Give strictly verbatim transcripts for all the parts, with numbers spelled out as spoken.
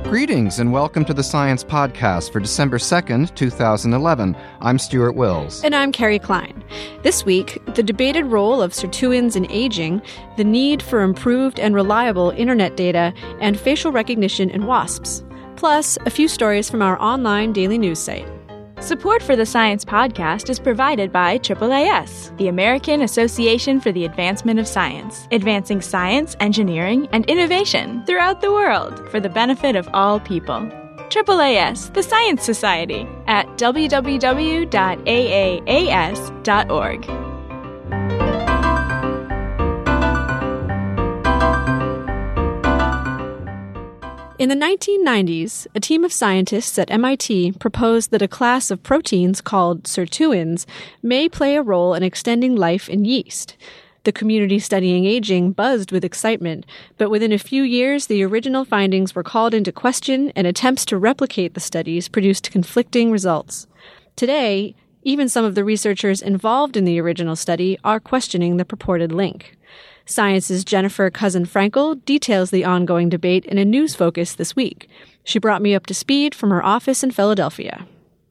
Greetings and welcome to the Science Podcast for December second, two thousand eleven. I'm Stuart Wills. And I'm Carrie Klein. This week, the debated role of sirtuins in aging, the need for improved and reliable internet data, and facial recognition in wasps. Plus, a few stories from our online daily news site. Support for the Science Podcast is provided by triple A S, the American Association for the Advancement of Science, advancing science, engineering, and innovation throughout the world for the benefit of all people. triple A S, the Science Society, at w w w dot a a a s dot org. In the nineteen nineties, a team of scientists at M I T proposed that a class of proteins called sirtuins may play a role in extending life in yeast. The community studying aging buzzed with excitement, but within a few years, the original findings were called into question and attempts to replicate the studies produced conflicting results. Today, even some of the researchers involved in the original study are questioning the purported link. Science's Jennifer Cousin-Frankel details the ongoing debate in a news focus this week. She brought me up to speed from her office in Philadelphia.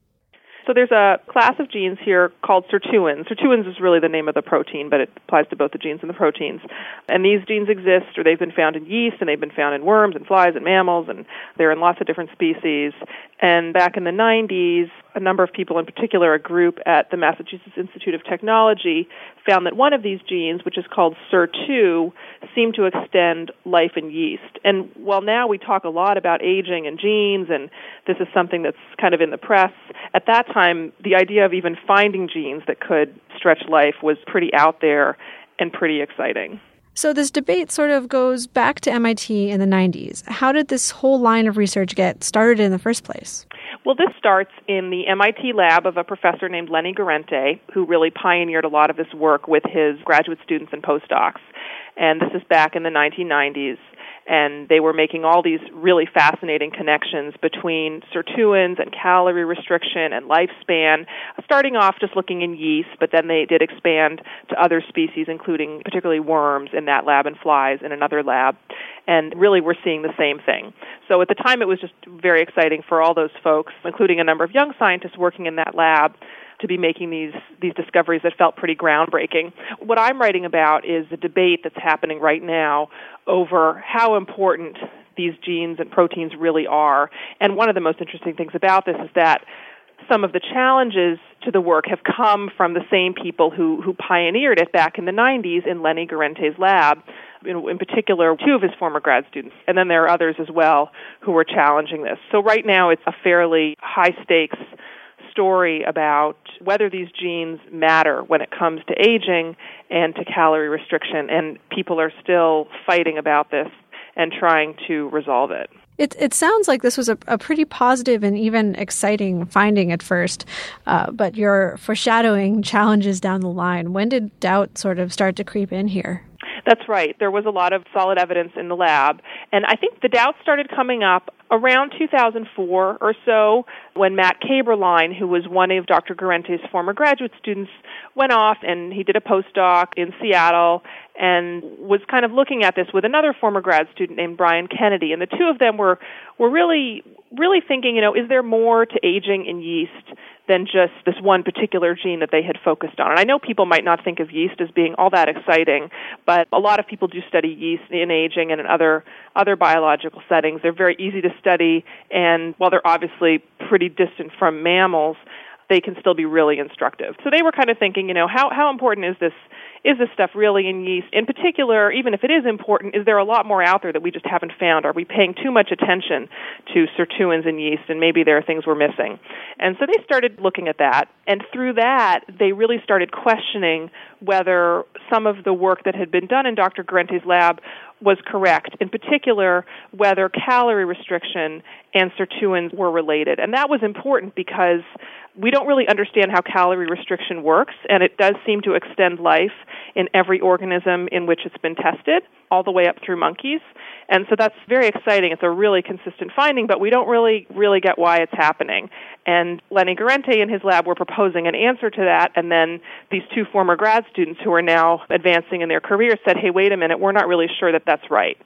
So there's a class of genes here called sirtuins. Sirtuins is really the name of the protein, but it applies to both the genes and the proteins. And these genes exist, or they've been found in yeast, and they've been found in worms and flies and mammals, and they're in lots of different species. And back in the nineties, a number of people, in particular a group at the Massachusetts Institute of Technology, found that one of these genes, which is called S I R two, seemed to extend life in yeast. And while now we talk a lot about aging and genes, and this is something that's kind of in the press, at that time, the idea of even finding genes that could stretch life was pretty out there and pretty exciting. So this debate sort of goes back to M I T in the nineties. How did this whole line of research get started in the first place? Well, this starts in the M I T lab of a professor named Lenny Guarente, who really pioneered a lot of this work with his graduate students and postdocs. And this is back in the nineteen nineties. And they were making all these really fascinating connections between sirtuins and calorie restriction and lifespan, starting off just looking in yeast, but then they did expand to other species, including particularly worms in that lab and flies in another lab. And really we're seeing the same thing. So at the time it was just very exciting for all those folks, including a number of young scientists working in that lab, to be making these these discoveries that felt pretty groundbreaking. What I'm writing about is the debate that's happening right now over how important these genes and proteins really are. And one of the most interesting things about this is that some of the challenges to the work have come from the same people who, who pioneered it back in the nineties in Lenny Guarente's lab, in, in particular two of his former grad students. And then there are others as well who are challenging this. So right now it's a fairly high-stakes story about whether these genes matter when it comes to aging and to calorie restriction, and people are still fighting about this and trying to resolve it. It, it sounds like this was a, a pretty positive and even exciting finding at first, uh, but you're foreshadowing challenges down the line. When did doubt sort of start to creep in here? That's right. There was a lot of solid evidence in the lab, and I think the doubts started coming up around two thousand four or so, when Matt Kaeberlein, who was one of Doctor Guarente's former graduate students, went off and he did a postdoc in Seattle and was kind of looking at this with another former grad student named Brian Kennedy. And the two of them were, were really, really thinking, you know, is there more to aging in yeast than just this one particular gene that they had focused on? And I know people might not think of yeast as being all that exciting, but a lot of people do study yeast in aging and in other other biological settings. They're very easy to study, and while they're obviously pretty distant from mammals, they can still be really instructive. So they were kind of thinking, you know, how, how important is this is this stuff really in yeast? In particular, even if it is important, is there a lot more out there that we just haven't found? Are we paying too much attention to sirtuins in yeast, and maybe there are things we're missing? And so they started looking at that, and through that, they really started questioning whether some of the work that had been done in Doctor Guarente's lab was correct, in particular, whether calorie restriction and sirtuins were related. And that was important because we don't really understand how calorie restriction works, and it does seem to extend life in every organism in which it's been tested, all the way up through monkeys. And so that's very exciting. It's a really consistent finding, but we don't really, really get why it's happening. And Lenny Guarente and his lab were proposing an answer to that, and then these two former grad students who are now advancing in their careers said, hey, wait a minute, we're not really sure that that's right.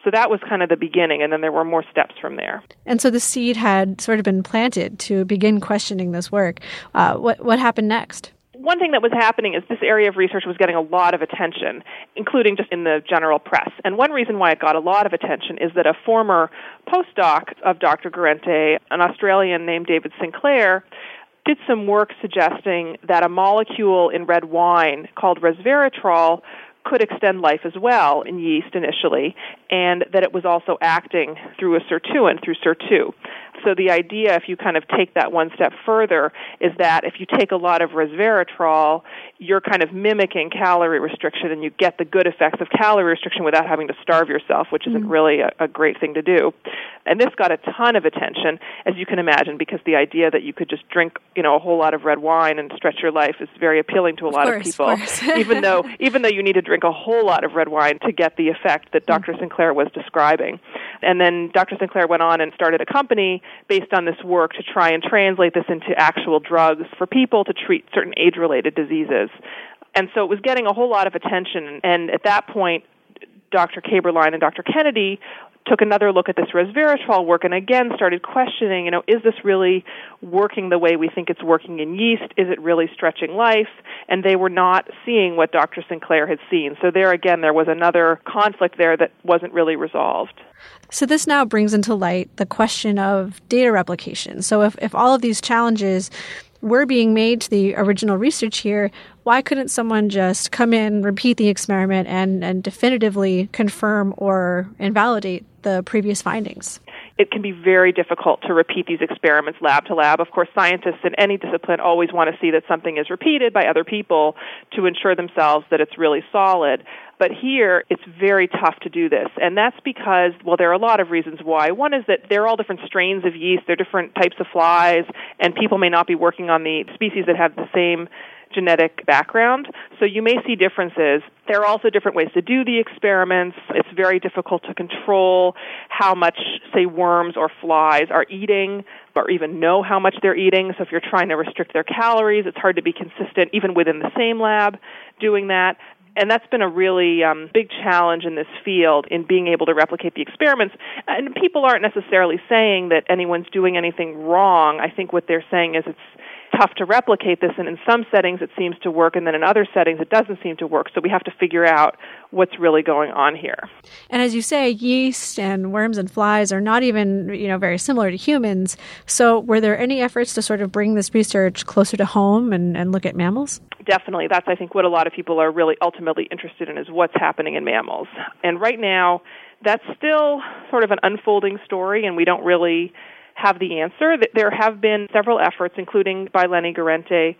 So that was kind of the beginning, and then there were more steps from there. And so the seed had sort of been planted to begin questioning this work. Uh, what what happened next? One thing that was happening is this area of research was getting a lot of attention, including just in the general press. And one reason why it got a lot of attention is that a former postdoc of Doctor Guarente, an Australian named David Sinclair, did some work suggesting that a molecule in red wine called resveratrol could extend life as well in yeast initially, and that it was also acting through a sirtuin, through S I R two. So the idea, if you kind of take that one step further, is that if you take a lot of resveratrol, you're kind of mimicking calorie restriction, and you get the good effects of calorie restriction without having to starve yourself, which isn't really a, a great thing to do. And this got a ton of attention, as you can imagine, because the idea that you could just drink, you know, a whole lot of red wine and stretch your life is very appealing to a lot of, course, of people. Of course. even though even though you need to drink a whole lot of red wine to get the effect that Doctor Mm. Sinclair was describing. And then Doctor Sinclair went on and started a company based on this work to try and translate this into actual drugs for people to treat certain age-related diseases. And so it was getting a whole lot of attention. And at that point, Doctor Kaeberlein and Doctor Kennedy took another look at this resveratrol work and again started questioning, you know, is this really working the way we think it's working in yeast? Is it really stretching life? And they were not seeing what Doctor Sinclair had seen. So there again, there was another conflict there that wasn't really resolved. So this now brings into light the question of data replication. So if, if all of these challenges were being made to the original research here, why couldn't someone just come in, repeat the experiment, and, and definitively confirm or invalidate the previous findings? It can be very difficult to repeat these experiments lab to lab. Of course, scientists in any discipline always want to see that something is repeated by other people to ensure themselves that it's really solid. But here, it's very tough to do this. And that's because, well, there are a lot of reasons why. One is that they're all different strains of yeast. They're different types of flies, and people may not be working on the species that have the same genetic background. So you may see differences. There are also different ways to do the experiments. It's very difficult to control how much, say, worms or flies are eating or even know how much they're eating. So if you're trying to restrict their calories, it's hard to be consistent even within the same lab doing that. And that's been a really um, big challenge in this field in being able to replicate the experiments. And people aren't necessarily saying that anyone's doing anything wrong. I think what they're saying is it's tough to replicate this, and in some settings it seems to work, and then in other settings it doesn't seem to work. So we have to figure out what's really going on here. And as you say, yeast and worms and flies are not even, you know, very similar to humans. So were there any efforts to sort of bring this research closer to home and, and look at mammals? Definitely. That's, I think, what a lot of people are really ultimately interested in, is what's happening in mammals. And right now, that's still sort of an unfolding story, and we don't really have the answer. There have been several efforts, including by Lenny Guarente,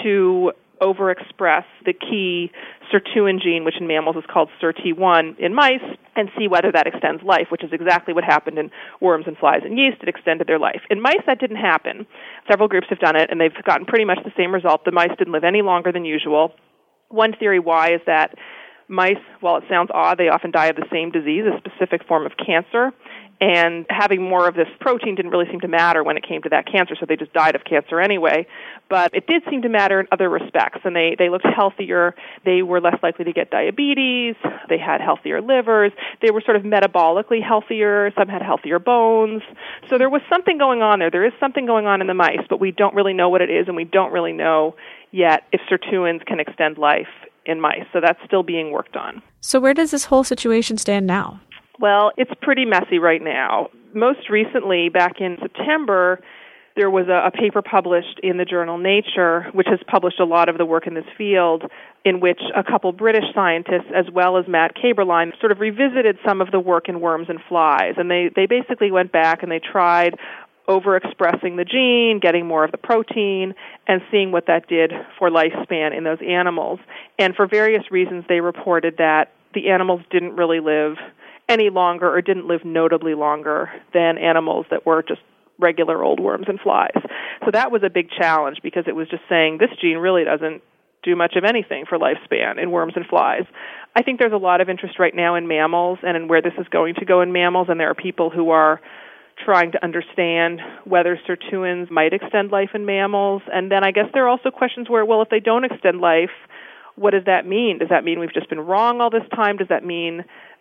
to overexpress the key sirtuin gene, which in mammals is called S I R T one, in mice, and see whether that extends life, which is exactly what happened in worms and flies and yeast. It extended their life. In mice, that didn't happen. Several groups have done it, and they've gotten pretty much the same result. The mice didn't live any longer than usual. One theory why is that mice, while it sounds odd, they often die of the same disease, a specific form of cancer. And having more of this protein didn't really seem to matter when it came to that cancer, so they just died of cancer anyway. But it did seem to matter in other respects, and they, they looked healthier. They were less likely to get diabetes. They had healthier livers. They were sort of metabolically healthier. Some had healthier bones. So there was something going on there. There is something going on in the mice, but we don't really know what it is, and we don't really know yet if sirtuins can extend life in mice. So that's still being worked on. So where does this whole situation stand now? Well, it's pretty messy right now. Most recently, back in September, there was a, a paper published in the journal Nature, which has published a lot of the work in this field, in which a couple British scientists, as well as Matt Kaeberlein, sort of revisited some of the work in worms and flies. And they, they basically went back and they tried overexpressing the gene, getting more of the protein, and seeing what that did for lifespan in those animals. And for various reasons, they reported that the animals didn't really live any longer, or didn't live notably longer than animals that were just regular old worms and flies. So that was a big challenge, because it was just saying this gene really doesn't do much of anything for lifespan in worms and flies. I think there's a lot of interest right now in mammals and in where this is going to go in mammals, and there are people who are trying to understand whether sirtuins might extend life in mammals. And then I guess there are also questions where, well, if they don't extend life, what does that mean? Does that mean we've just been wrong all this time? Does that mean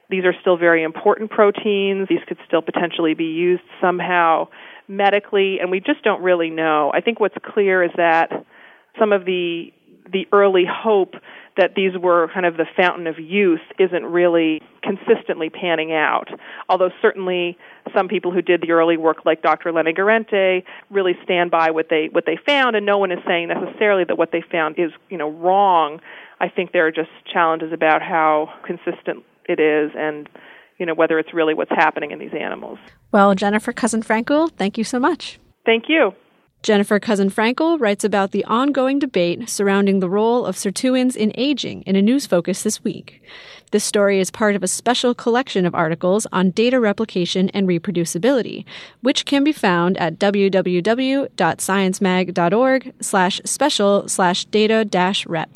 these are still very important proteins. These could still potentially be used somehow medically, and we just don't really know. I think what's clear is that some of the the early hope that these were kind of the fountain of youth isn't really consistently panning out. Although certainly some people who did the early work, like Doctor Lenny Guarente, really stand by what they what they found, and no one is saying necessarily that what they found is, you know, wrong. I think there are just challenges about how consistent it is, and, you know, whether it's really what's happening in these animals. Well, Jennifer Cousin-Frankel, thank you so much. Thank you. Jennifer Cousin-Frankel writes about the ongoing debate surrounding the role of sirtuins in aging in a news focus this week. This story is part of a special collection of articles on data replication and reproducibility, which can be found at www.sciencemag.org slash special slash data dash rep.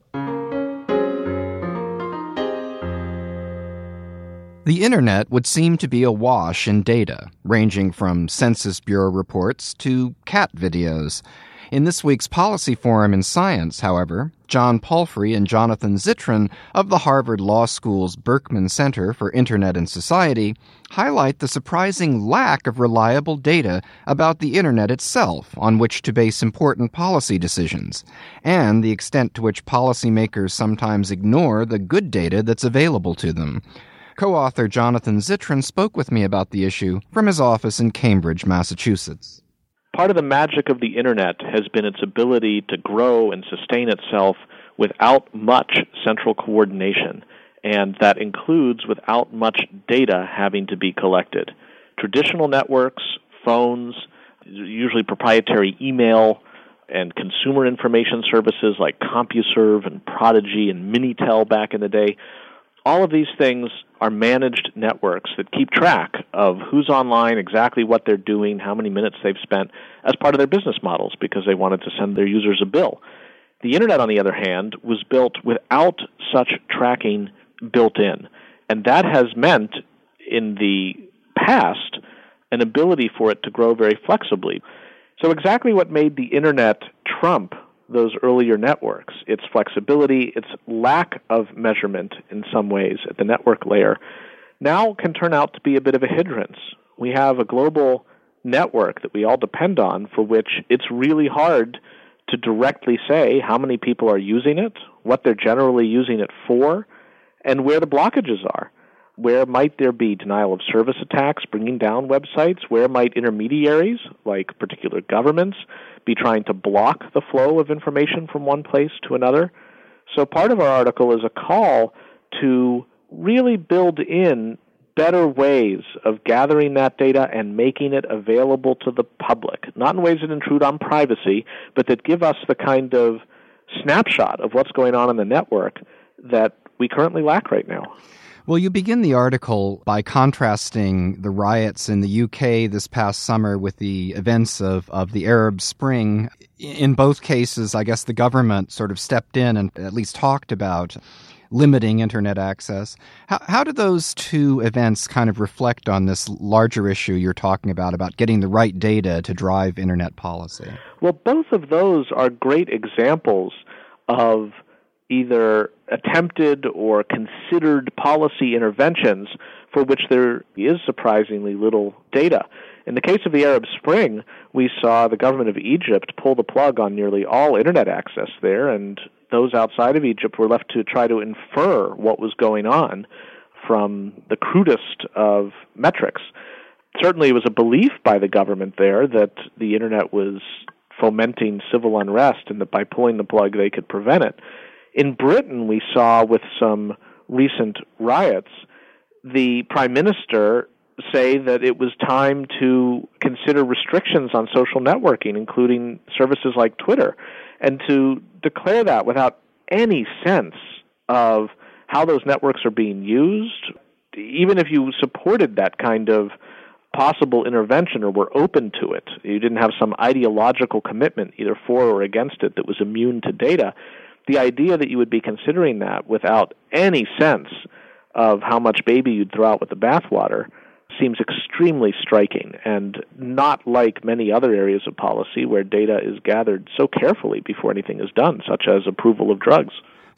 The Internet would seem to be awash in data, ranging from Census Bureau reports to cat videos. In this week's Policy Forum in Science, however, John Palfrey and Jonathan Zittrain of the Harvard Law School's Berkman Center for Internet and Society highlight the surprising lack of reliable data about the Internet itself on which to base important policy decisions, and the extent to which policymakers sometimes ignore the good data that's available to them. Co-author Jonathan Zittrain spoke with me about the issue from his office in Cambridge, Massachusetts. Part of the magic of the Internet has been its ability to grow and sustain itself without much central coordination, and that includes without much data having to be collected. Traditional networks, phones, usually proprietary email, and consumer information services like CompuServe and Prodigy and Minitel back in the day, all of these things are managed networks that keep track of who's online, exactly what they're doing, how many minutes they've spent as part of their business models because they wanted to send their users a bill. The Internet, on the other hand, was built without such tracking built in. And that has meant, in the past, an ability for it to grow very flexibly. So exactly what made the Internet trump those earlier networks, its flexibility, its lack of measurement in some ways at the network layer, now can turn out to be a bit of a hindrance. We have a global network that we all depend on for which it's really hard to directly say how many people are using it, what they're generally using it for, and where the blockages are. Where might there be denial of service attacks bringing down websites? Where might intermediaries, like particular governments, be trying to block the flow of information from one place to another? So part of our article is a call to really build in better ways of gathering that data and making it available to the public, not in ways that intrude on privacy, but that give us the kind of snapshot of what's going on in the network that we currently lack right now. Well, you begin the article by contrasting the riots in the U K this past summer with the events of, of the Arab Spring. In both cases, I guess the government sort of stepped in and at least talked about limiting Internet access. How, how do those two events kind of reflect on this larger issue you're talking about, about getting the right data to drive Internet policy? Well, both of those are great examples of either attempted or considered policy interventions for which there is surprisingly little data. In the case of the Arab Spring, we saw the government of Egypt pull the plug on nearly all Internet access there, and those outside of Egypt were left to try to infer what was going on from the crudest of metrics. Certainly it was a belief by the government there that the Internet was fomenting civil unrest and that by pulling the plug they could prevent it. In Britain, we saw with some recent riots, the Prime Minister say that it was time to consider restrictions on social networking, including services like Twitter, and to declare that without any sense of how those networks are being used. Even if you supported that kind of possible intervention or were open to it, you didn't have some ideological commitment either for or against it that was immune to data, the idea that you would be considering that without any sense of how much baby you'd throw out with the bathwater seems extremely striking and not like many other areas of policy where data is gathered so carefully before anything is done, such as approval of drugs.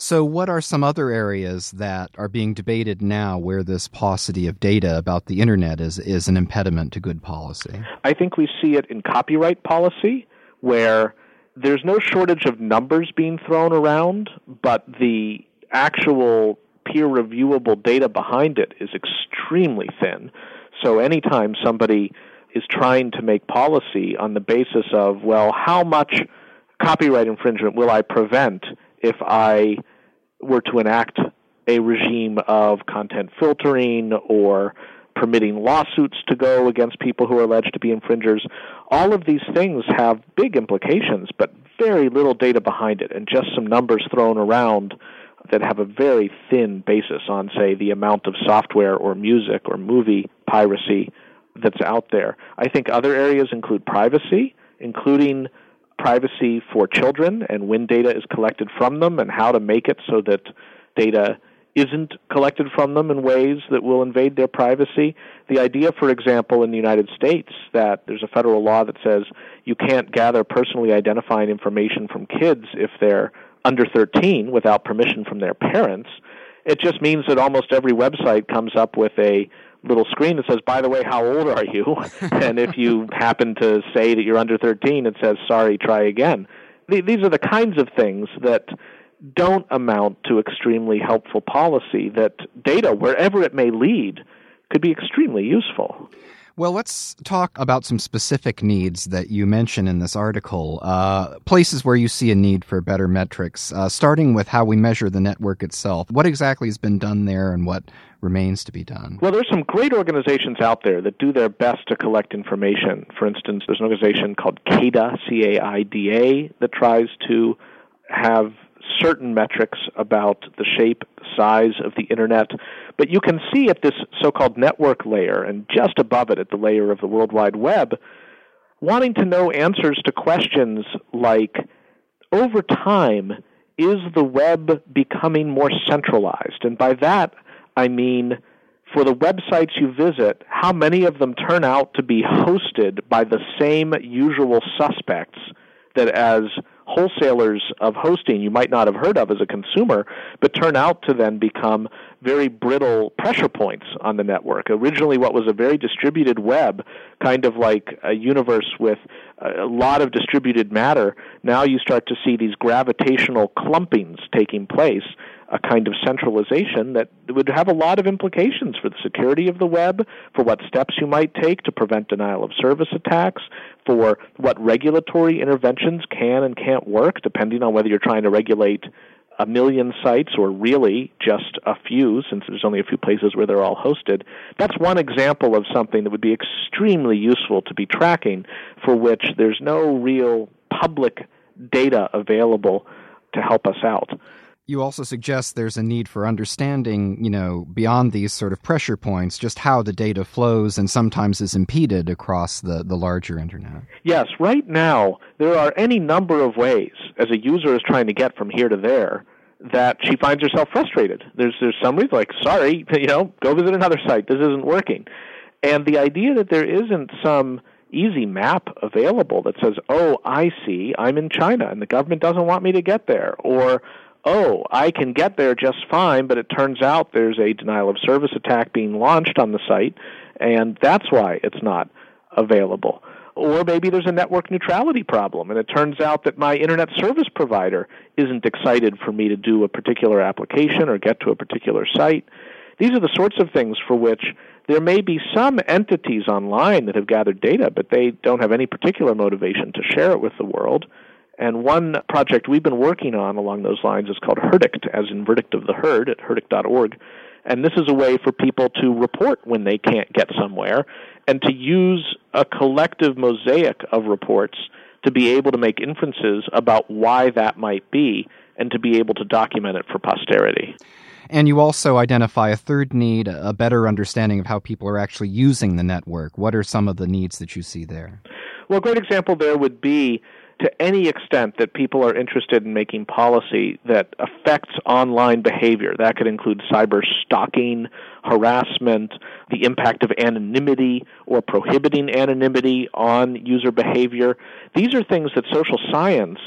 So what are some other areas that are being debated now where this paucity of data about the Internet is, is an impediment to good policy? I think we see it in copyright policy, where there's no shortage of numbers being thrown around, but the actual peer-reviewable data behind it is extremely thin. So anytime somebody is trying to make policy on the basis of, well, how much copyright infringement will I prevent if I were to enact a regime of content filtering or permitting lawsuits to go against people who are alleged to be infringers, all of these things have big implications, but very little data behind it, and just some numbers thrown around that have a very thin basis on, say, the amount of software or music or movie piracy that's out there. I think other areas include privacy, including privacy for children and when data is collected from them and how to make it so that data isn't collected from them in ways that will invade their privacy. The idea, for example, in the United States that there's a federal law that says you can't gather personally identifying information from kids if they're under thirteen without permission from their parents, it just means that almost every website comes up with a little screen that says, by the way, how old are you? And if you happen to say that you're under thirteen, it says, sorry, try again. These are the kinds of things that don't amount to extremely helpful policy, that data, wherever it may lead, could be extremely useful. Well, let's talk about some specific needs that you mention in this article, uh, places where you see a need for better metrics, uh, starting with how we measure the network itself. What exactly has been done there and what remains to be done? Well, there's some great organizations out there that do their best to collect information. For instance, there's an organization called CAIDA, C A I D A, that tries to have certain metrics about the shape, size of the Internet. But you can see at this so-called network layer, and just above it at the layer of the World Wide Web, wanting to know answers to questions like, over time, is the web becoming more centralized? And by that, I mean, for the websites you visit, how many of them turn out to be hosted by the same usual suspects that as wholesalers of hosting you might not have heard of as a consumer, but turn out to then become very brittle pressure points on the network. Originally, what was a very distributed web, kind of like a universe with a lot of distributed matter, now you start to see these gravitational clumpings taking place, a kind of centralization that would have a lot of implications for the security of the web, for what steps you might take to prevent denial of service attacks, for what regulatory interventions can and can't work, depending on whether you're trying to regulate a million sites or really just a few, since there's only a few places where they're all hosted. That's one example of something that would be extremely useful to be tracking, for which there's no real public data available to help us out. You also suggest there's a need for understanding, you know, beyond these sort of pressure points, just how the data flows and sometimes is impeded across the, the larger Internet. Yes, right now there are any number of ways, as a user is trying to get from here to there, that she finds herself frustrated. There's there's somebody like, sorry, you know, go visit another site. This isn't working. And the idea that there isn't some easy map available that says, oh, I see, I'm in China and the government doesn't want me to get there, or oh, I can get there just fine, but it turns out there's a denial of service attack being launched on the site, and that's why it's not available. Or maybe there's a network neutrality problem, and it turns out that my Internet service provider isn't excited for me to do a particular application or get to a particular site. These are the sorts of things for which there may be some entities online that have gathered data, but they don't have any particular motivation to share it with the world. And one project we've been working on along those lines is called Herdict, as in verdict of the herd, at herdict dot org. And this is a way for people to report when they can't get somewhere and to use a collective mosaic of reports to be able to make inferences about why that might be and to be able to document it for posterity. And you also identify a third need, a better understanding of how people are actually using the network. What are some of the needs that you see there? Well, a great example there would be, to any extent that people are interested in making policy that affects online behavior. That could include cyber stalking, harassment, the impact of anonymity or prohibiting anonymity on user behavior. These are things that social science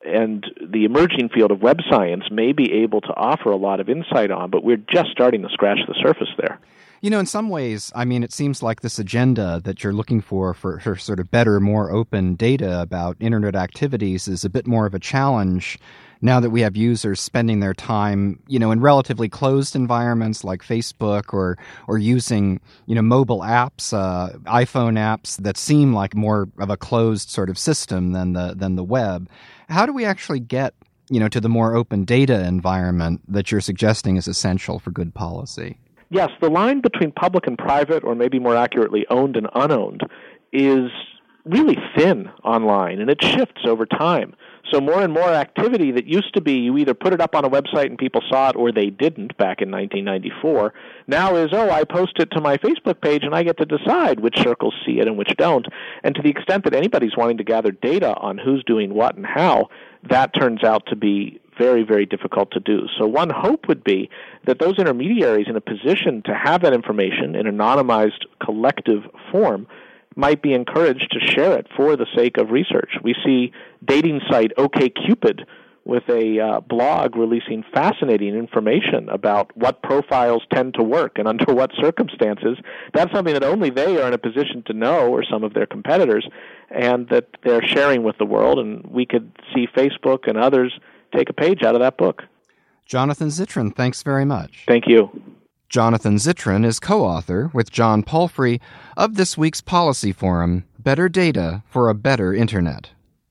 and the emerging field of web science may be able to offer a lot of insight on, but we're just starting to scratch the surface there. You know, in some ways, I mean, it seems like this agenda that you're looking for, for for sort of better, more open data about Internet activities is a bit more of a challenge now that we have users spending their time, you know, in relatively closed environments like Facebook or or using, you know, mobile apps, uh, iPhone apps that seem like more of a closed sort of system than the than the web. How do we actually get, you know, to the more open data environment that you're suggesting is essential for good policy? Yes, the line between public and private, or maybe more accurately, owned and unowned, is really thin online, and it shifts over time. So more and more activity that used to be you either put it up on a website and people saw it or they didn't back in nineteen ninety-four, now is, oh, I post it to my Facebook page and I get to decide which circles see it and which don't. And to the extent that anybody's wanting to gather data on who's doing what and how, that turns out to be very, very difficult to do. So one hope would be that those intermediaries in a position to have that information in anonymized collective form might be encouraged to share it for the sake of research. We see dating site OkCupid with a uh, blog releasing fascinating information about what profiles tend to work and under what circumstances. That's something that only they are in a position to know, or some of their competitors, and that they're sharing with the world, and we could see Facebook and others take a page out of that book. Jonathan Zittrain, thanks very much. Thank you. Jonathan Zittrain is co-author with John Palfrey of this week's Policy Forum, Better Data for a Better Internet.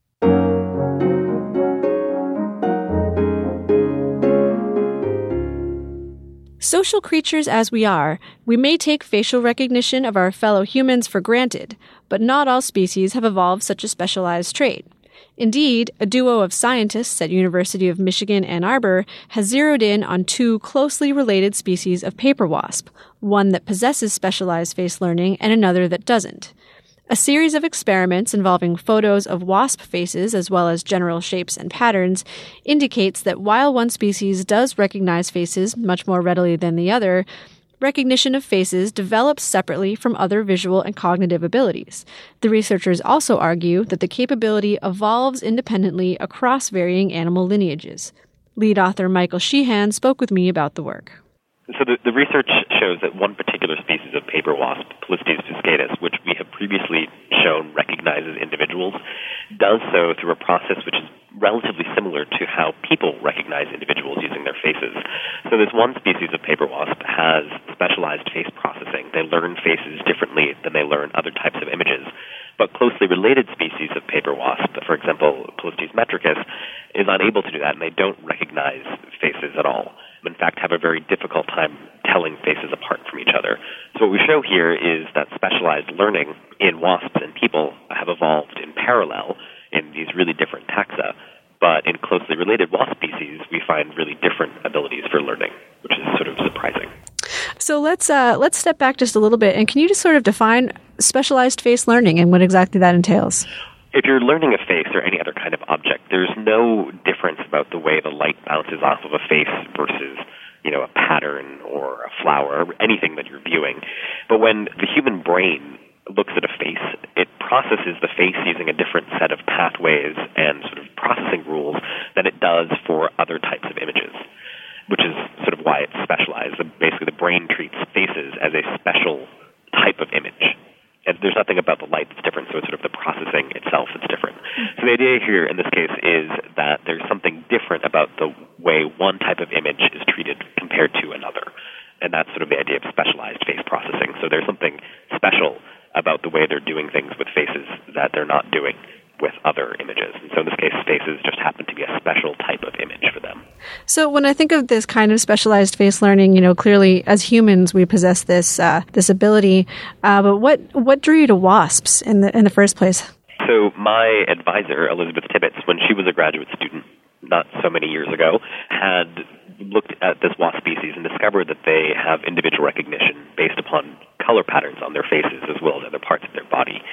Social creatures as we are, we may take facial recognition of our fellow humans for granted, but not all species have evolved such a specialized trait. Indeed, a duo of scientists at University of Michigan, Ann Arbor has zeroed in on two closely related species of paper wasp, one that possesses specialized face learning and another that doesn't. A series of experiments involving photos of wasp faces as well as general shapes and patterns indicates that while one species does recognize faces much more readily than the other, recognition of faces develops separately from other visual and cognitive abilities. The researchers also argue that the capability evolves independently across varying animal lineages. Lead author Michael Sheehan spoke with me about the work. So the, the research shows that one particular species of paper wasp, Polistes fuscatus, which we have previously shown recognizes individuals, does so through a process which is relatively similar to how people recognize individuals using their faces. So this one species of paper wasp has specialized face processing. They learn faces differently than they learn other types of images. But closely related species of paper wasp, for example, Polistes metricus, is unable to do that, and they don't recognize faces at all. In fact, have a very difficult time telling faces apart from each other. So what we show here is that specialized learning in wasps and people have evolved in parallel in these really different taxa. But in closely related wasp species, we find really different abilities for learning, which is sort of surprising. So let's uh, let's step back just a little bit, and can you just sort of define specialized face learning and what exactly that entails? If you're learning a face or any other kind of object, there's no difference about the way the light bounces off of a face versus, you know, a pattern or a flower or anything that you're viewing. But when the human brain looks at a face, it processes the face using a different set of pathways and sort of processing rules than it does for other types of images, which is sort of why it's specialized. Basically, the brain treats faces as a special type of image. And there's nothing about the light that's different, so it's sort of the processing itself that's different. So the idea here in this case is that there's something different about the way one type of image is treated compared to another. And that's sort of the idea of specialized face processing. So there's something special about the way they're doing things with faces that they're not doing with other images. And so in this case, faces just happen to be a special type of image for them. So when I think of this kind of specialized face learning, you know, clearly as humans we possess this uh, this ability. Uh, but what what drew you to wasps in the in the first place? So my advisor, Elizabeth Tibbetts, when she was a graduate student not so many years ago, had looked at this wasp species and discovered that they have individual recognition based upon color patterns on their faces as well as other parts of their body.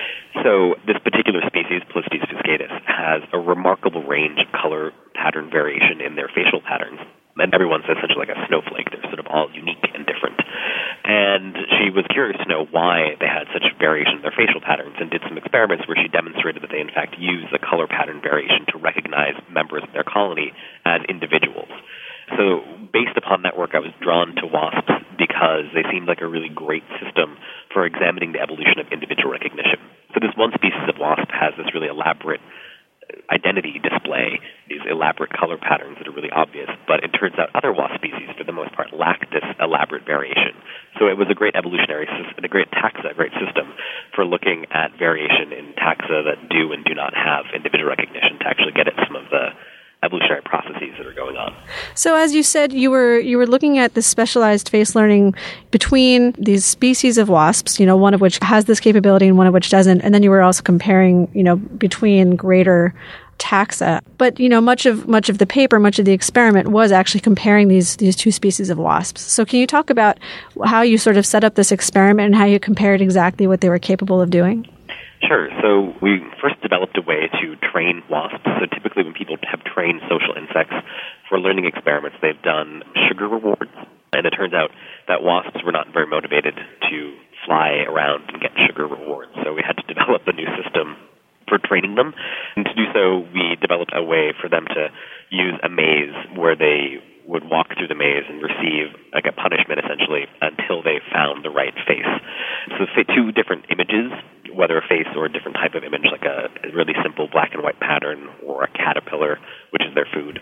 So this particular species, Polistes fuscatus, has a remarkable range of color pattern variation in their facial patterns. And everyone's essentially like a snowflake. They're sort of all unique and different. And And she was curious to know why they had such variation in their facial patterns, and did some experiments where she demonstrated that they in fact use the color pattern variation to recognize members of their colony as individuals. So based upon that work, I was drawn to wasps because they seemed like a really great system for examining the evolution of individual recognition. So this one species of wasp has this really elaborate identity display, these elaborate color patterns that are really obvious, but it turns out other wasp species, for the most part, lack this elaborate variation. So it was a great evolutionary system, a great taxa, a great system for looking at variation in taxa that do and do not have individual recognition to actually get at some of the evolutionary processes that are going on. So as you said, you were you were looking at this specialized face learning between these species of wasps, you know, one of which has this capability and one of which doesn't, and then you were also comparing, you know, between greater taxa. But, you know, much of much of the paper, much of the experiment was actually comparing these these two species of wasps. So can you talk about how you sort of set up this experiment and how you compared exactly what they were capable of doing? Sure. So we first developed a way to train wasps. So typically when people have trained social insects for learning experiments, they've done sugar rewards. And it turns out that wasps were not very motivated to fly around and get sugar rewards. So we had to develop a new system for training them. And to do so, we developed a way for them to use a maze where they would walk through the maze and receive like a punishment essentially until they found the right face. So say two different images, whether a face or a different type of image, like a really simple black and white pattern or a caterpillar, which is their food.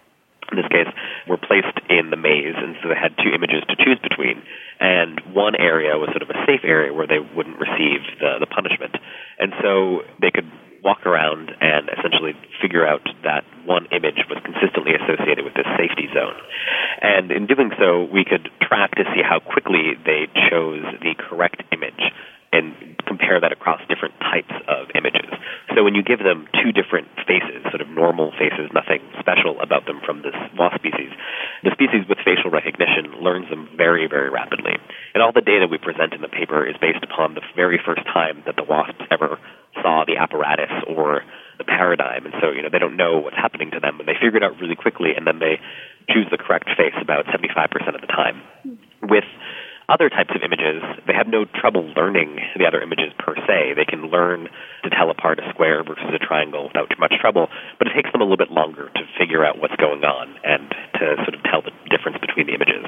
In this case, were placed in the maze, and so they had two images to choose between. And one area was sort of a safe area where they wouldn't receive the, the punishment. And so they could walk around and essentially figure out that one image was consistently associated with this safety zone. And in doing so, we could track to see how quickly they chose the correct image and compare that across different types of images. So when you give them two different faces, sort of normal faces, nothing special about them from this wasp species, the species with facial recognition learns them very, very rapidly. And all the data we present in the paper is based upon the very first time that the wasps ever saw the apparatus or the paradigm. And so, you know, they don't know what's happening to them, but they figure it out really quickly, and then they choose the correct face about seventy-five percent of the time. With other types of images, they have no trouble learning the other images per se. They can learn to tell apart a square versus a triangle without too much trouble, but it takes them a little bit longer to figure out what's going on and to sort of tell the difference between the images.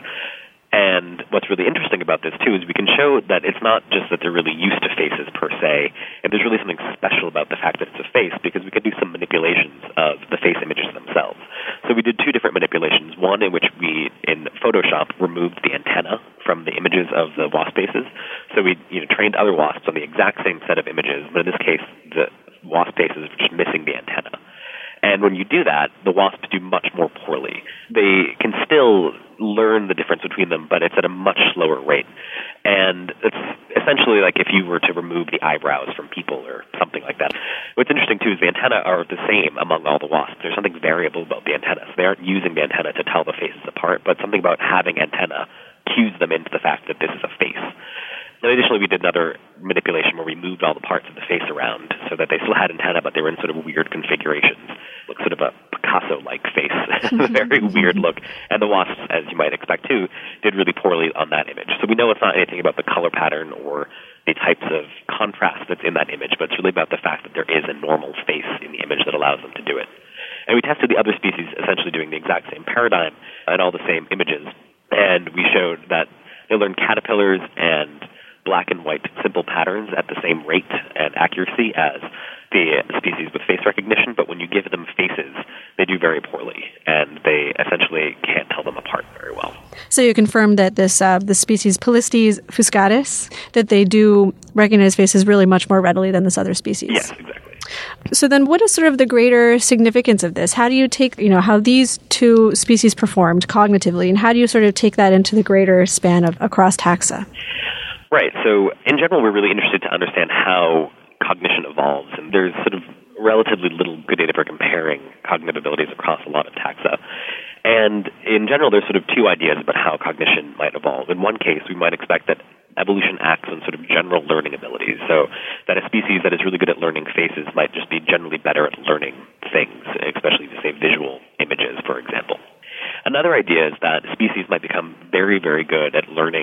And what's really interesting about this, too, is we can show that it's not just that they're really used to faces per se, and there's really something special about the fact that it's a face, because we could do some manipulations of the face images themselves. So we did two different manipulations, one in which we, in Photoshop, removed the antenna from the images of the wasp faces. So we you know, trained other wasps on the exact same set of images, but in this case, the wasp faces were just missing the antenna. And when you do that, the wasps do much more poorly. They can still learn the difference between them, but it's at a much slower rate. And it's essentially like if you were to remove the eyebrows from people or something like that. What's interesting, too, is the antennae are the same among all the wasps. There's something variable about the antennas. They aren't using the antenna to tell the faces apart, but something about having antenna cues them into the fact that this is a face. And additionally, we did another manipulation where we moved all the parts of the face around so that they still had antenna, but they were in sort of weird configurations, like sort of a Picasso-like face, a very weird look. And the wasps, as you might expect too, did really poorly on that image. So we know it's not anything about the color pattern or the types of contrast that's in that image, but it's really about the fact that there is a normal face in the image that allows them to do it. And we tested the other species essentially doing the exact same paradigm and all the same images, and we showed that they learned caterpillars and black and white simple patterns at the same rate and accuracy as the species with face recognition, but when you give them faces, they do very poorly, and they essentially can't tell them apart very well. So you confirmed that this uh, the species Polistes fuscatus, that they do recognize faces really much more readily than this other species. Yes, exactly. So then what is sort of the greater significance of this? How do you take, you know, how these two species performed cognitively, and how do you sort of take that into the greater span of across taxa? Right. So in general, we're really interested to understand how cognition evolves, and there's sort of relatively little good data for comparing cognitive abilities across a lot of taxa. And in general, there's sort of two ideas about how cognition might evolve. In one case, we might expect that evolution acts on sort of general learning abilities, so that a species that is really good at learning faces might just be generally better at learning things, especially, to say, visual images, for example. Another idea is that species might become very, very good at learning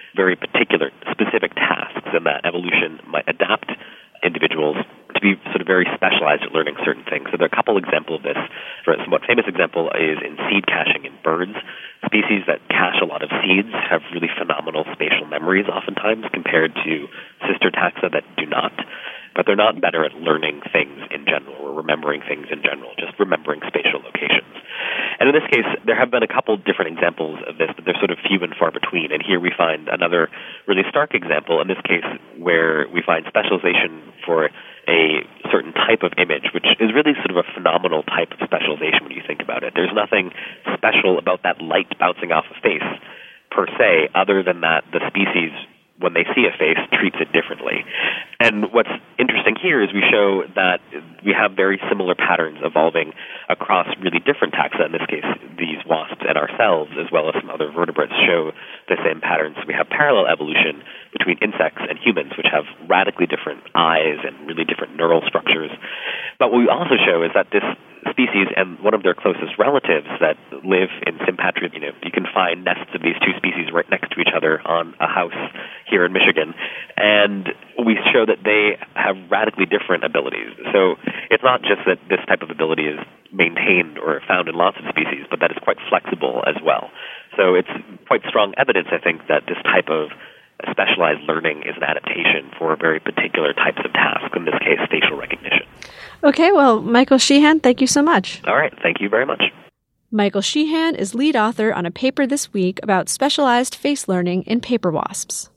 very particular, specific tasks, and that evolution might adapt individuals to be sort of very specialized at learning certain things. So there are a couple examples of this. For a somewhat famous example is in seed caching in birds. Species that cache a lot of seeds have really phenomenal spatial memories oftentimes compared to sister taxa that do not. But they're not better at learning things in general or remembering things in general, just remembering spatial locations. And in this case, there have been a couple different examples of this, but they're sort of few and far between. And here we find another really stark example, in this case, where we find specialization for a certain type of image, which is really sort of a phenomenal type of specialization when you think about it. There's nothing special about that light bouncing off a face per se, other than that the species, when they see a face, treats it differently. And what's interesting here is we show that we have very similar patterns evolving across really different taxa. In this case, these wasps and ourselves, as well as some other vertebrates, show the same patterns. We have parallel evolution between insects and humans, which have radically different eyes and really different neural structures. But what we also show is that this species and one of their closest relatives that live in sympatry, you know, you can find nests of these two species right next to each other on a house here in Michigan, and we show that they have radically different abilities. So it's not just that this type of ability is maintained or found in lots of species, but that it's quite flexible as well. So it's quite strong evidence, I think, that this type of specialized learning is an adaptation for very particular types of tasks, in this case, facial recognition. Okay, well, Michael Sheehan, thank you so much. All right, thank you very much. Michael Sheehan is lead author on a paper this week about specialized face learning in paper wasps.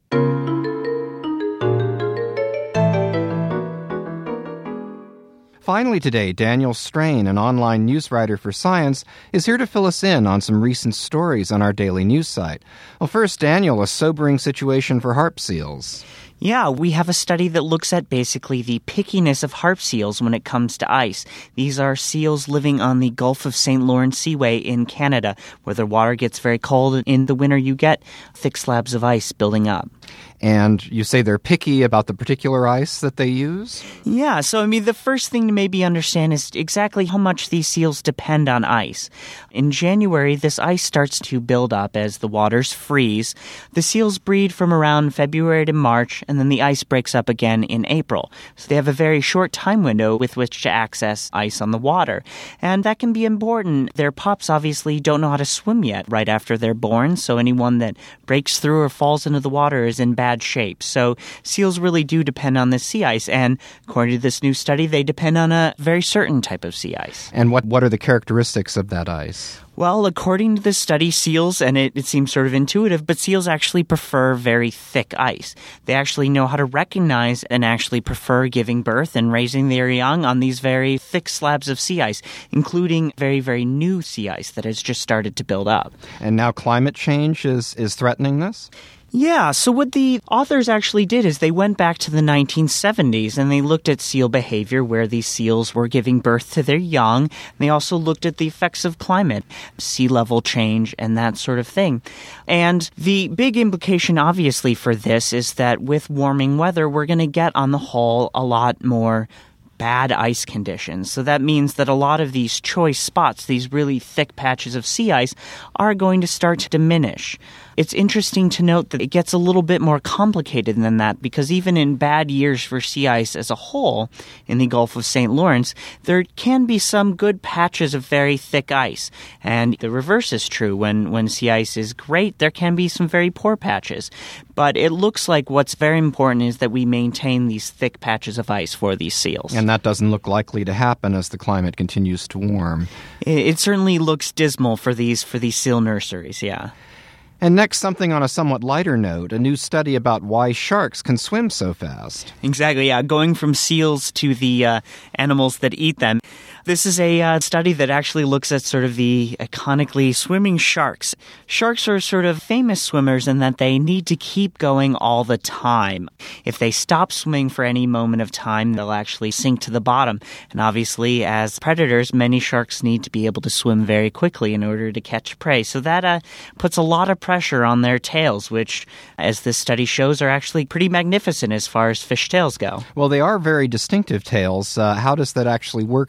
Finally today, Daniel Strain, an online news writer for Science, is here to fill us in on some recent stories on our daily news site. Well, first, Daniel, a sobering situation for harp seals. Yeah, we have a study that looks at basically the pickiness of harp seals when it comes to ice. These are seals living on the Gulf of Saint Lawrence Seaway in Canada, where the water gets very cold. In the winter, you get thick slabs of ice building up. And you say they're picky about the particular ice that they use? Yeah, so I mean, the first thing to maybe understand is exactly how much these seals depend on ice. In January, this ice starts to build up as the waters freeze. The seals breed from around February to March, and then the ice breaks up again in April. So they have a very short time window with which to access ice on the water. And that can be important. Their pups obviously don't know how to swim yet right after they're born, so anyone that breaks through or falls into the water is in bad shape. So seals really do depend on this sea ice, and according to this new study, they depend on a very certain type of sea ice. And what, what are the characteristics of that ice? Well, according to this study, seals, and it, it seems sort of intuitive, but seals actually prefer very thick ice. They actually know how to recognize and actually prefer giving birth and raising their young on these very thick slabs of sea ice, including very, very new sea ice that has just started to build up. And now climate change is, is threatening this? Yeah, so what the authors actually did is they went back to the nineteen seventies and they looked at seal behavior where these seals were giving birth to their young. They also looked at the effects of climate, sea level change, and that sort of thing. And the big implication, obviously, for this is that with warming weather, we're going to get, on the whole, a lot more bad ice conditions. So that means that a lot of these choice spots, these really thick patches of sea ice, are going to start to diminish. It's interesting to note that it gets a little bit more complicated than that, because even in bad years for sea ice as a whole in the Gulf of Saint Lawrence, there can be some good patches of very thick ice. And the reverse is true. When, when sea ice is great, there can be some very poor patches. But it looks like what's very important is that we maintain these thick patches of ice for these seals. And that doesn't look likely to happen as the climate continues to warm. It, it certainly looks dismal for these for these seal nurseries, yeah. And next, something on a somewhat lighter note, a new study about why sharks can swim so fast. Exactly, yeah. Going from seals to the uh, animals that eat them. This is a uh, study that actually looks at sort of the iconically swimming sharks. Sharks are sort of famous swimmers in that they need to keep going all the time. If they stop swimming for any moment of time, they'll actually sink to the bottom. And obviously, as predators, many sharks need to be able to swim very quickly in order to catch prey. So that uh, puts a lot of pressure on their tails, which, as this study shows, are actually pretty magnificent as far as fish tails go. Well, they are very distinctive tails. Uh, how does that actually work to make them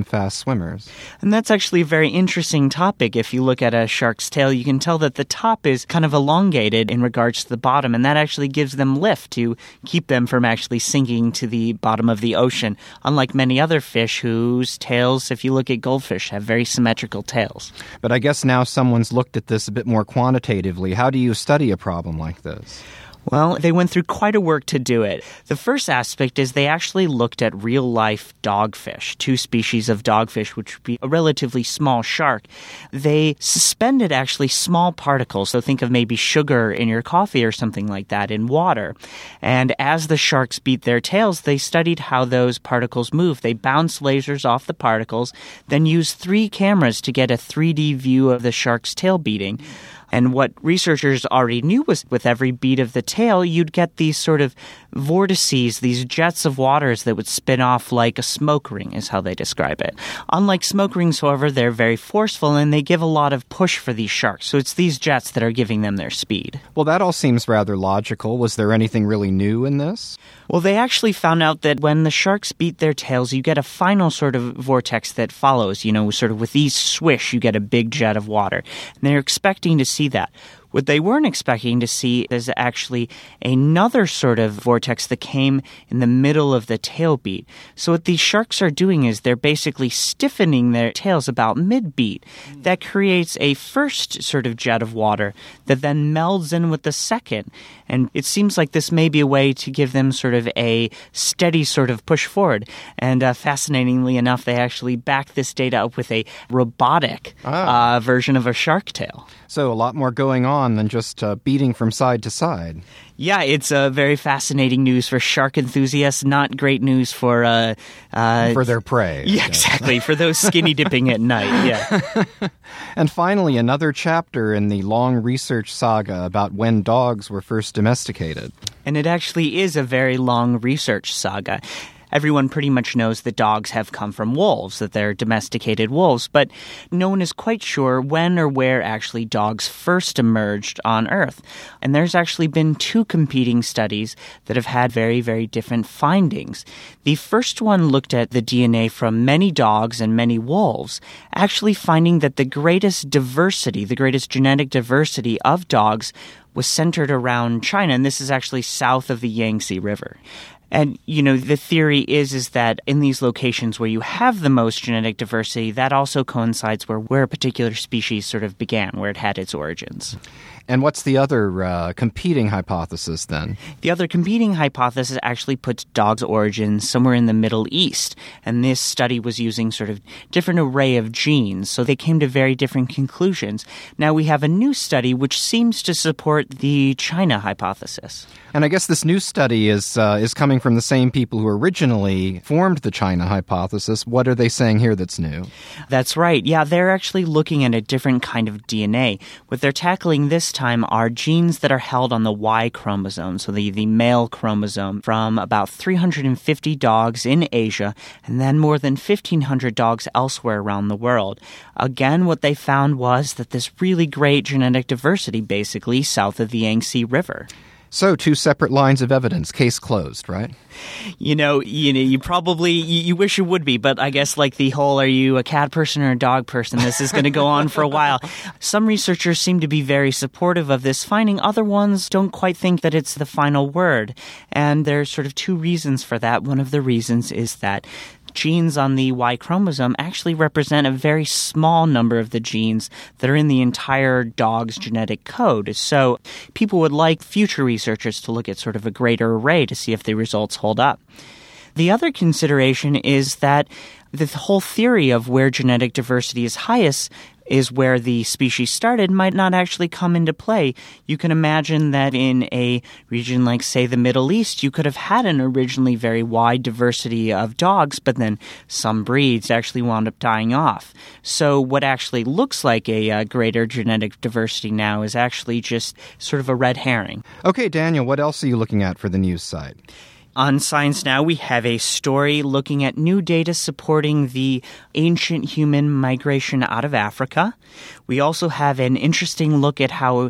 fast swimmers. And that's actually a very interesting topic. If you look at a shark's tail, you can tell that the top is kind of elongated in regards to the bottom, and that actually gives them lift to keep them from actually sinking to the bottom of the ocean, unlike many other fish whose tails, if you look at goldfish, have very symmetrical tails. But I guess now someone's looked at this a bit more quantitatively. How do you study a problem like this? Well, they went through quite a work to do it. The first aspect is they actually looked at real-life dogfish, two species of dogfish, which would be a relatively small shark. They suspended actually small particles, so think of maybe sugar in your coffee or something like that, in water. And as the sharks beat their tails, they studied how those particles move. They bounced lasers off the particles, then used three cameras to get a three D view of the shark's tail beating. And what researchers already knew was with every beat of the tail, you'd get these sort of vortices, these jets of waters that would spin off like a smoke ring, is how they describe it. Unlike smoke rings, however, they're very forceful and they give a lot of push for these sharks. So it's these jets that are giving them their speed. Well, that all seems rather logical. Was there anything really new in this? Well, they actually found out that when the sharks beat their tails, you get a final sort of vortex that follows. You know, sort of with each swish, you get a big jet of water. And they're expecting to see that. What they weren't expecting to see is actually another sort of vortex that came in the middle of the tail beat. So what these sharks are doing is they're basically stiffening their tails about mid-beat. That creates a first sort of jet of water that then melds in with the second. And it seems like this may be a way to give them sort of a steady sort of push forward. And uh, fascinatingly enough, they actually back this data up with a robotic ah. uh, version of a shark tail. So a lot more going on than just uh, beating from side to side. Yeah, it's uh, very fascinating news for shark enthusiasts, not great news for... Uh, uh, for their prey. Yeah, exactly, for those skinny dipping at night, yeah. And finally, another chapter in the long research saga about when dogs were first domesticated. And it actually is a very long research saga. Everyone pretty much knows that dogs have come from wolves, that they're domesticated wolves, but no one is quite sure when or where actually dogs first emerged on Earth. And there's actually been two competing studies that have had very, very different findings. The first one looked at the D N A from many dogs and many wolves, actually finding that the greatest diversity, the greatest genetic diversity of dogs was centered around China, and this is actually south of the Yangtze River. And, you know, the theory is is that in these locations where you have the most genetic diversity, that also coincides where, where a particular species sort of began, where it had its origins. And what's the other uh, competing hypothesis then? The other competing hypothesis actually puts dogs' origins somewhere in the Middle East. And this study was using sort of different array of genes, so they came to very different conclusions. Now we have a new study which seems to support the China hypothesis. And I guess this new study is uh, is coming from the same people who originally formed the China hypothesis. What are they saying here that's new? That's right. Yeah, they're actually looking at a different kind of D N A. What they're tackling this time are genes that are held on the Y chromosome, so the, the male chromosome, from about three hundred fifty dogs in Asia and then more than fifteen hundred dogs elsewhere around the world. Again, what they found was that this really great genetic diversity basically south of the Yangtze River. So, two separate lines of evidence, case closed, right? You know, you know, you probably, you, you wish it would be, but I guess like the whole, are you a cat person or a dog person? This is going to go on for a while. Some researchers seem to be very supportive of this finding. Other ones don't quite think that it's the final word. And there's sort of two reasons for that. One of the reasons is that genes on the Y chromosome actually represent a very small number of the genes that are in the entire dog's genetic code. So people would like future researchers to look at sort of a greater array to see if the results hold up. The other consideration is that the whole theory of where genetic diversity is highest is where the species started might not actually come into play. You can imagine that in a region like, say, the Middle East, you could have had an originally very wide diversity of dogs, but then some breeds actually wound up dying off. So what actually looks like a uh, greater genetic diversity now is actually just sort of a red herring. Okay, Daniel, what else are you looking at for the news site? On Science Now, we have a story looking at new data supporting the ancient human migration out of Africa. We also have an interesting look at how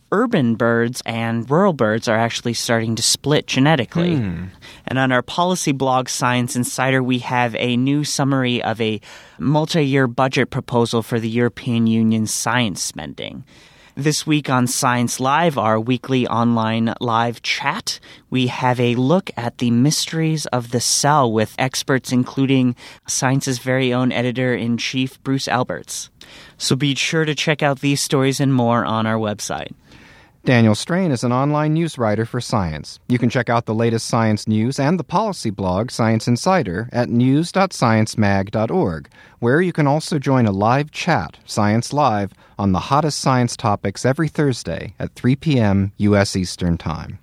urban birds and rural birds are actually starting to split genetically. Hmm. And on our policy blog, Science Insider, we have a new summary of a multi-year budget proposal for the European Union's science spending. This week on Science Live, our weekly online live chat, we have a look at the mysteries of the cell with experts including Science's very own editor-in-chief, Bruce Alberts. So be sure to check out these stories and more on our website. Daniel Strain is an online news writer for Science. You can check out the latest science news and the policy blog Science Insider at news dot science mag dot org, where you can also join a live chat, Science Live, on the hottest science topics every Thursday at three p.m. U S Eastern Time.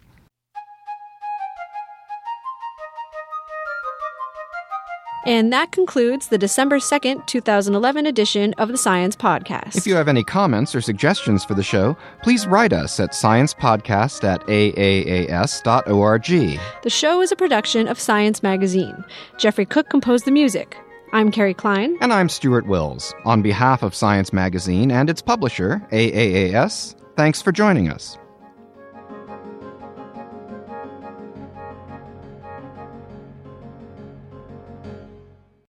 And that concludes the December second, twenty eleven edition of the Science Podcast. If you have any comments or suggestions for the show, please write us at sciencepodcast at a a a s dot org. The show is a production of Science Magazine. Jeffrey Cook composed the music. I'm Carrie Klein. And I'm Stuart Wills. On behalf of Science Magazine and its publisher, A A A S, thanks for joining us.